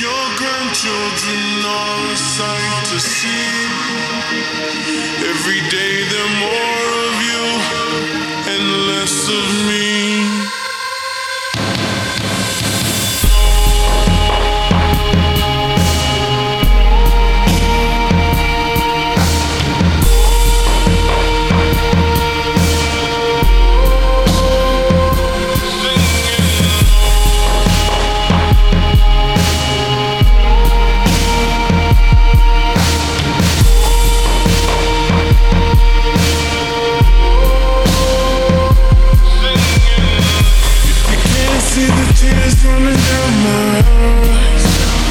Your grandchildren are a sight to see. Every day they're more of you and less of me. Running down my eyes.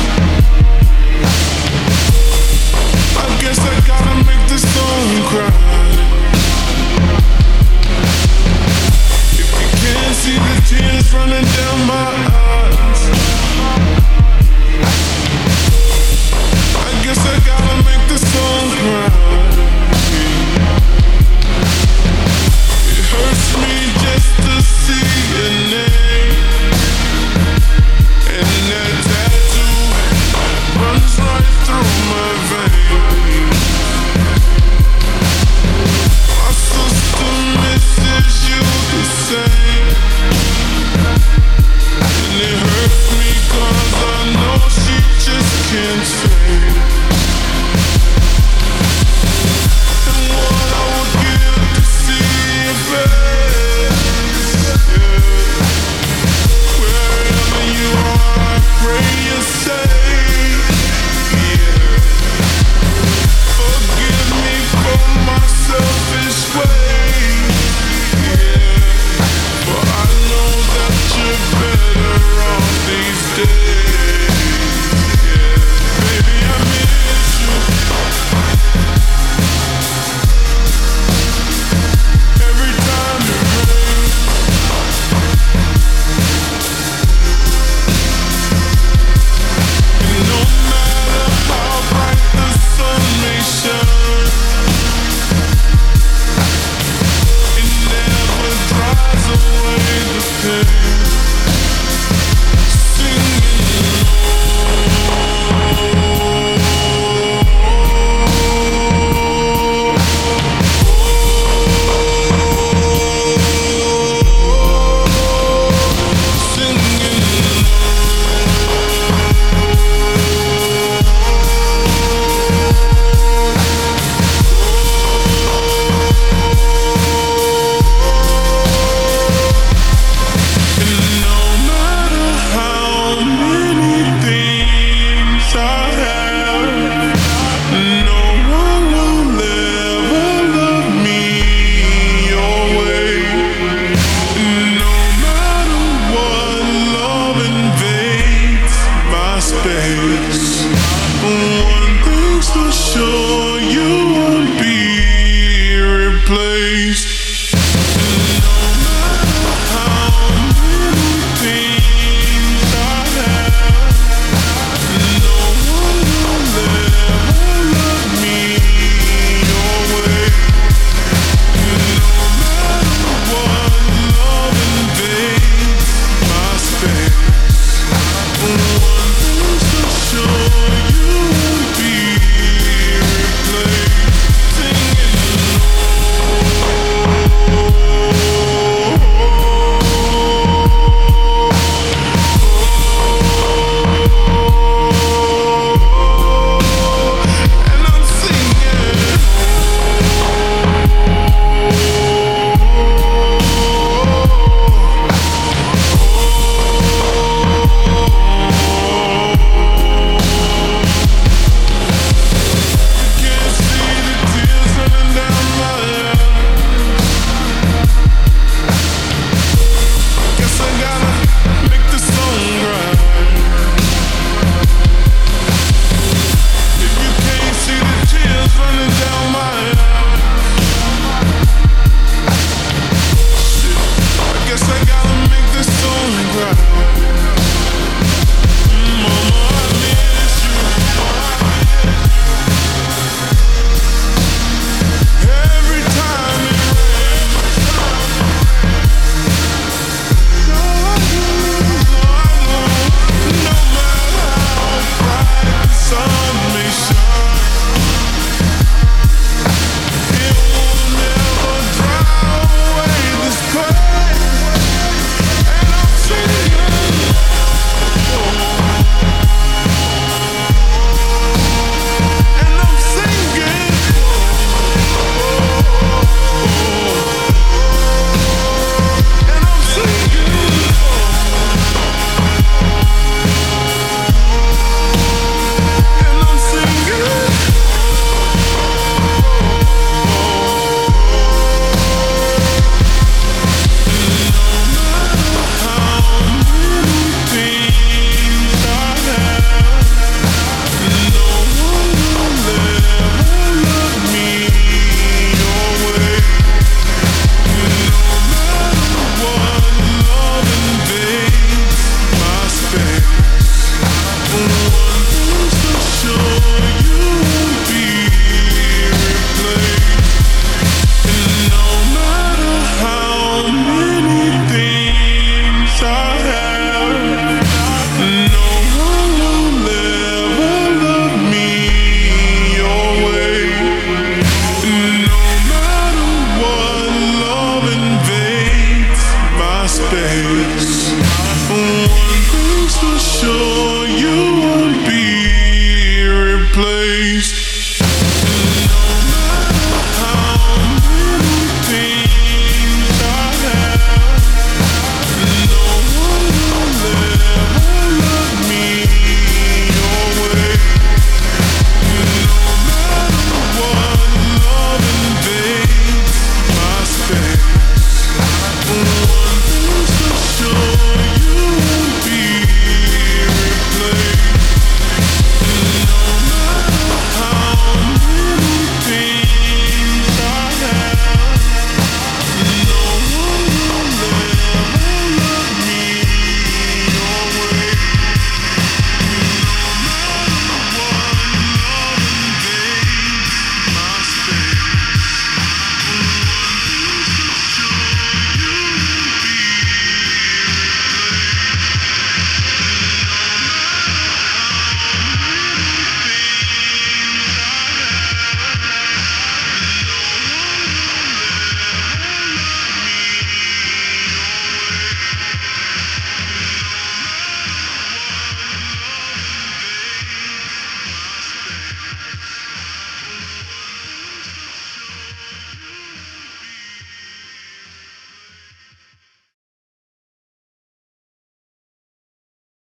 I guess I gotta make this song cry. If you can't see the tears running down my eyes, I guess I gotta make this song cry. It hurts me just to see your name. And that tattoo runs right through my veins. My sister misses you the same. And it hurts me 'cause I know she just can't say. And what I would give to see your face, yeah. Wherever you are, pray you safe, yeah. Forgive me for my selfish ways, yeah. For I know that you're better off these days, yeah. Baby, I miss you. Every time it rains, no matter how bright the sun may shine, it never dries away the pain. Singing oh, place.